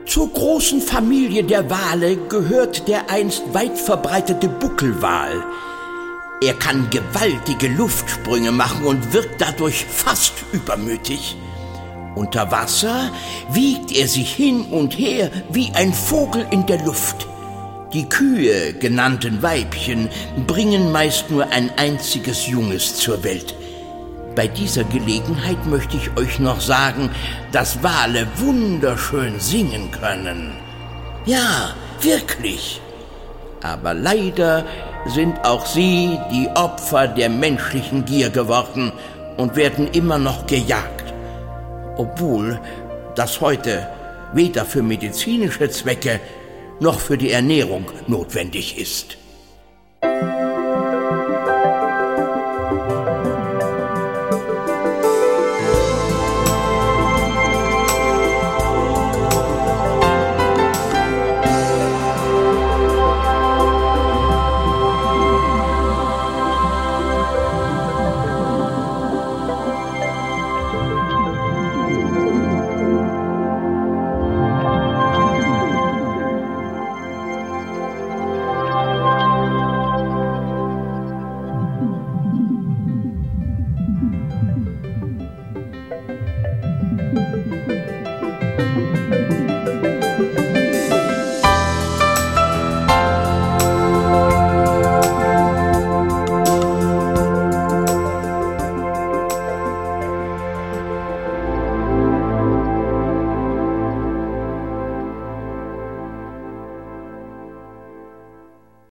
Zur großen Familie der Wale gehört der einst weit verbreitete Buckelwal. Er kann gewaltige Luftsprünge machen und wirkt dadurch fast übermütig. Unter Wasser wiegt er sich hin und her wie ein Vogel in der Luft. Die Kühe, genannten Weibchen, bringen meist nur ein einziges Junges zur Welt. Bei dieser Gelegenheit möchte ich euch noch sagen, dass Wale wunderschön singen können. Ja, wirklich. Aber leider sind auch sie die Opfer der menschlichen Gier geworden und werden immer noch gejagt. Obwohl das heute weder für medizinische Zwecke noch für die Ernährung notwendig ist.